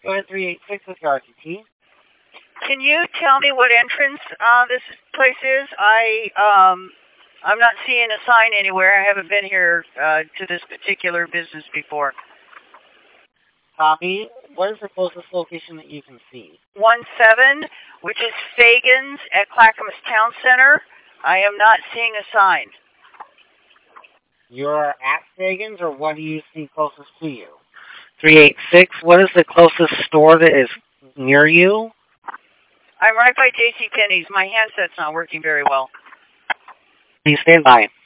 Go ahead, 386 with your RTT. Can you tell me what entrance this place is? I'm not seeing a sign anywhere. I haven't been here to this particular business before. Copy. What is the closest location that you can see? 17, which is Fagan's at Clackamas Town Center. I am not seeing a sign. You're at Fagan's, or what do you see closest to you? 386, what is the closest store that is near you? I'm right by JCPenney's. My handset's not working very well. Please stand by.